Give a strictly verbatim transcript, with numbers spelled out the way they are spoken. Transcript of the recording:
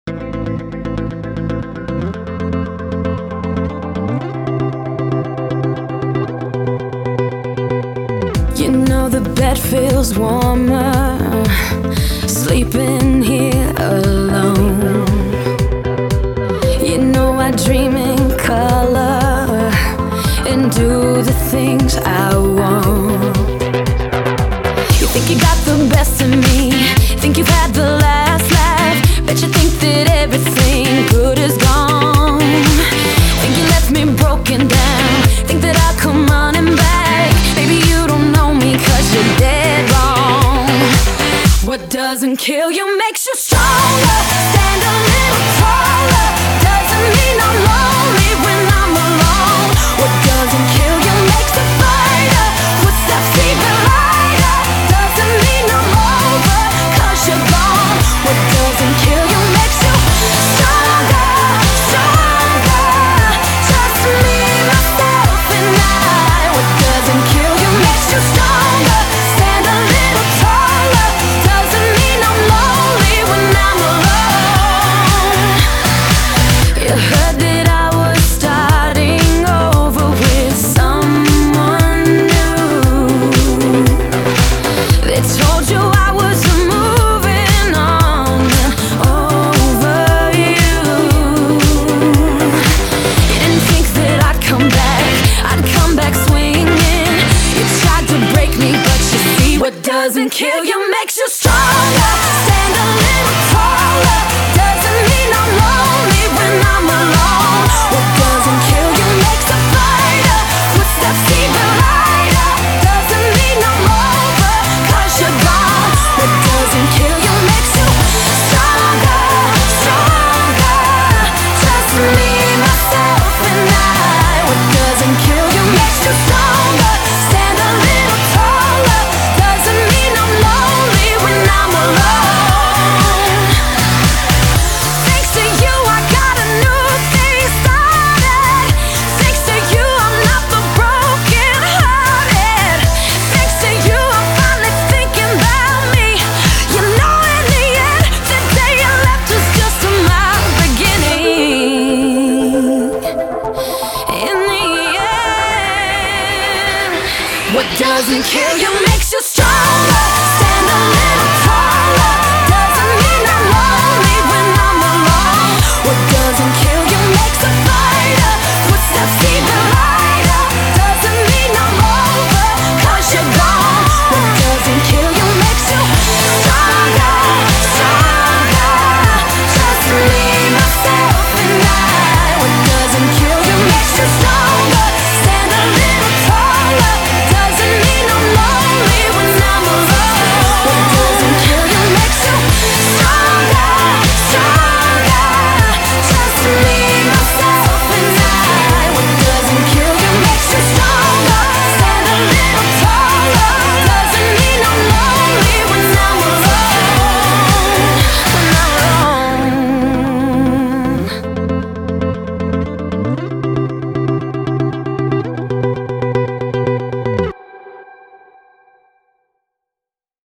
You know the bed feels warmer, sleeping here alone. You know I dream in color and do the things I want. You think you got the best of me, think you've had the last laugh. Bet you think that everything good is gone. Think you left me broken down, think that I'll come running back. Baby, you don't know me cause you're dead wrong. What doesn't kill you makes you stronger. Stand a little taller. Doesn't mean I'm lonely when I'm alone. What doesn't kill you makes a fighter. Footsteps even lighter. Doesn't mean I'm over cause you're gone. What doesn't kill you makes you stronger, stronger. Just me, myself and I. What doesn't kill you makes you stronger. Stand a little taller. Doesn't mean I'm lonely when I'm alone. You heard that I was starting over with someone new. They told you I was moving on over you. You didn't think that I'd come back, I'd come back swinging. You tried to break me, but you see what doesn't kill you makes you stronger. Stand a little taller. Doesn't mean I'm lonely when I'm alone. What doesn't kill you makes a fighter. Footsteps even lighter. Doesn't mean I'm over cause you're gone. What doesn't kill you makes you stronger, stronger. Just me, myself and I. What doesn't kill you makes you stronger. Stand a little taller. Doesn't mean I'm lonely when I'm alone. Thanks to you I got a new thing started. Thanks to you I'm not the broken hearted. Thanks to you I'm finally thinking about me. You know in the end, the day you left was just my beginning. In the end, what doesn't kill